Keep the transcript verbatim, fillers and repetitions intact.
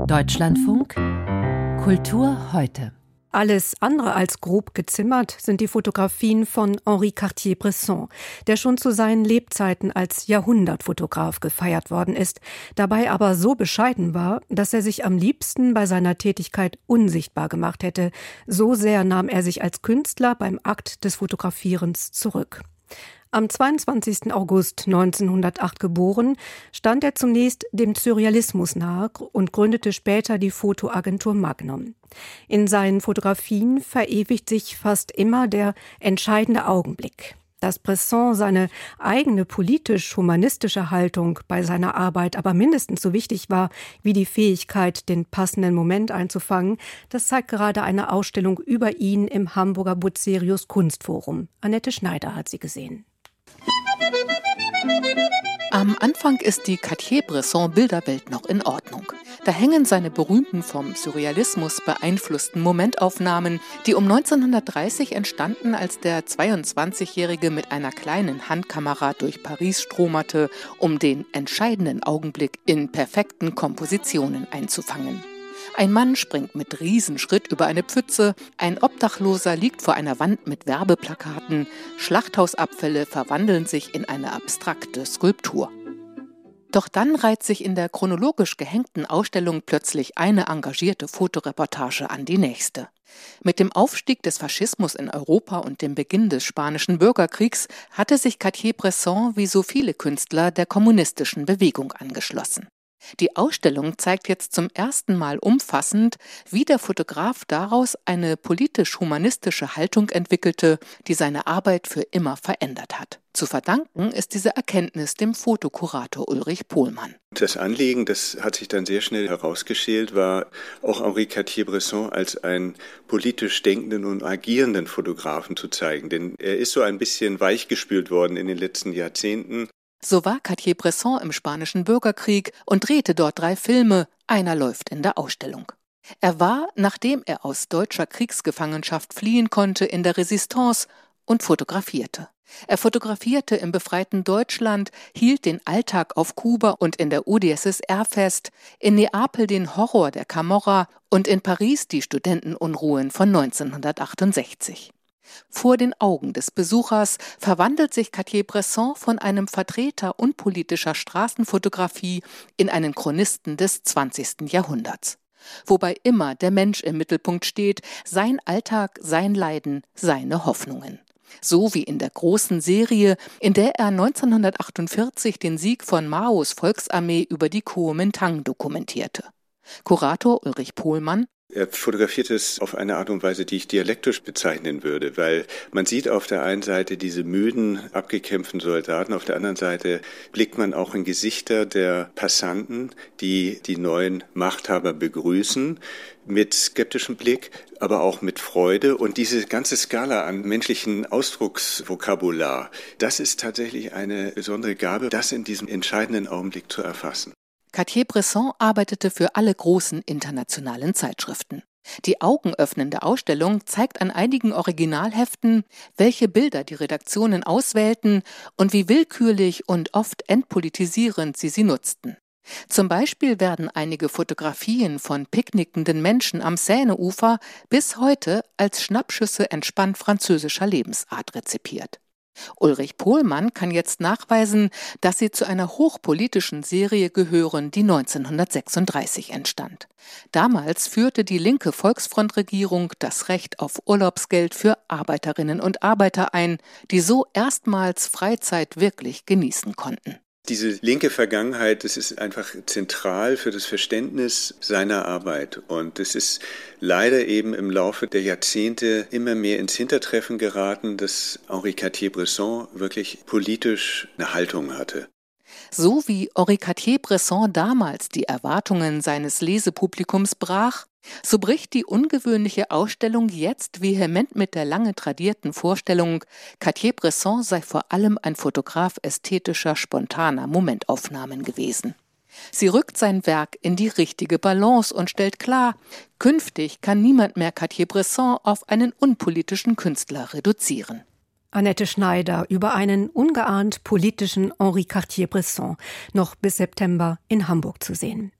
Deutschlandfunk Kultur heute. Alles andere als grob gezimmert sind die Fotografien von Henri Cartier-Bresson, der schon zu seinen Lebzeiten als Jahrhundertfotograf gefeiert worden ist, dabei aber so bescheiden war, dass er sich am liebsten bei seiner Tätigkeit unsichtbar gemacht hätte. So sehr nahm er sich als Künstler beim Akt des Fotografierens zurück. Am zweiundzwanzigsten August neunzehnhundertacht geboren, stand er zunächst dem Surrealismus nahe und gründete später die Fotoagentur Magnum. In seinen Fotografien verewigt sich fast immer der entscheidende Augenblick. Dass Bresson seine eigene politisch-humanistische Haltung bei seiner Arbeit aber mindestens so wichtig war wie die Fähigkeit, den passenden Moment einzufangen, das zeigt gerade eine Ausstellung über ihn im Hamburger Bucerius Kunstforum. Annette Schneider hat sie gesehen. Am Anfang ist die Cartier-Bresson-Bilderwelt noch in Ordnung. Da hängen seine berühmten, vom Surrealismus beeinflussten Momentaufnahmen, die um neunzehnhundertdreißig entstanden, als der zweiundzwanzigjährige mit einer kleinen Handkamera durch Paris stromerte, um den entscheidenden Augenblick in perfekten Kompositionen einzufangen. Ein Mann springt mit Riesenschritt über eine Pfütze, ein Obdachloser liegt vor einer Wand mit Werbeplakaten, Schlachthausabfälle verwandeln sich in eine abstrakte Skulptur. Doch dann reiht sich in der chronologisch gehängten Ausstellung plötzlich eine engagierte Fotoreportage an die nächste. Mit dem Aufstieg des Faschismus in Europa und dem Beginn des Spanischen Bürgerkriegs hatte sich Cartier-Bresson wie so viele Künstler der kommunistischen Bewegung angeschlossen. Die Ausstellung zeigt jetzt zum ersten Mal umfassend, wie der Fotograf daraus eine politisch-humanistische Haltung entwickelte, die seine Arbeit für immer verändert hat. Zu verdanken ist diese Erkenntnis dem Fotokurator Ulrich Pohlmann. Das Anliegen, das hat sich dann sehr schnell herausgeschält, war auch Henri Cartier-Bresson als einen politisch denkenden und agierenden Fotografen zu zeigen. Denn er ist so ein bisschen weichgespült worden in den letzten Jahrzehnten. So war Cartier-Bresson im Spanischen Bürgerkrieg und drehte dort drei Filme, einer läuft in der Ausstellung. Er war, nachdem er aus deutscher Kriegsgefangenschaft fliehen konnte, in der Resistance und fotografierte. Er fotografierte im befreiten Deutschland, hielt den Alltag auf Kuba und in der U d S S R fest, in Neapel den Horror der Camorra und in Paris die Studentenunruhen von neunzehnhundertachtundsechzig. Vor den Augen des Besuchers verwandelt sich Cartier-Bresson von einem Vertreter unpolitischer Straßenfotografie in einen Chronisten des zwanzigsten Jahrhunderts. Wobei immer der Mensch im Mittelpunkt steht, sein Alltag, sein Leiden, seine Hoffnungen. So wie in der großen Serie, in der er neunzehnhundertachtundvierzig den Sieg von Maos Volksarmee über die Kuomintang dokumentierte. Kurator Ulrich Pohlmann: Er fotografiert es auf eine Art und Weise, die ich dialektisch bezeichnen würde, weil man sieht auf der einen Seite diese müden, abgekämpften Soldaten, auf der anderen Seite blickt man auch in Gesichter der Passanten, die die neuen Machthaber begrüßen, mit skeptischem Blick, aber auch mit Freude. Und diese ganze Skala an menschlichen Ausdrucksvokabular, das ist tatsächlich eine besondere Gabe, das in diesem entscheidenden Augenblick zu erfassen. Cartier-Bresson arbeitete für alle großen internationalen Zeitschriften. Die augenöffnende Ausstellung zeigt an einigen Originalheften, welche Bilder die Redaktionen auswählten und wie willkürlich und oft entpolitisierend sie sie nutzten. Zum Beispiel werden einige Fotografien von picknickenden Menschen am Seineufer bis heute als Schnappschüsse entspannt französischer Lebensart rezipiert. Ulrich Pohlmann kann jetzt nachweisen, dass sie zu einer hochpolitischen Serie gehören, die neunzehnhundertsechsunddreißig entstand. Damals führte die linke Volksfrontregierung das Recht auf Urlaubsgeld für Arbeiterinnen und Arbeiter ein, die so erstmals Freizeit wirklich genießen konnten. Diese linke Vergangenheit, das ist einfach zentral für das Verständnis seiner Arbeit. Und es ist leider eben im Laufe der Jahrzehnte immer mehr ins Hintertreffen geraten, dass Henri Cartier-Bresson wirklich politisch eine Haltung hatte. So wie Henri Cartier-Bresson damals die Erwartungen seines Lesepublikums brach, so bricht die ungewöhnliche Ausstellung jetzt vehement mit der lange tradierten Vorstellung, Cartier-Bresson sei vor allem ein Fotograf ästhetischer, spontaner Momentaufnahmen gewesen. Sie rückt sein Werk in die richtige Balance und stellt klar, künftig kann niemand mehr Cartier-Bresson auf einen unpolitischen Künstler reduzieren. Annette Schneider über einen ungeahnt politischen Henri Cartier-Bresson, noch bis September in Hamburg zu sehen.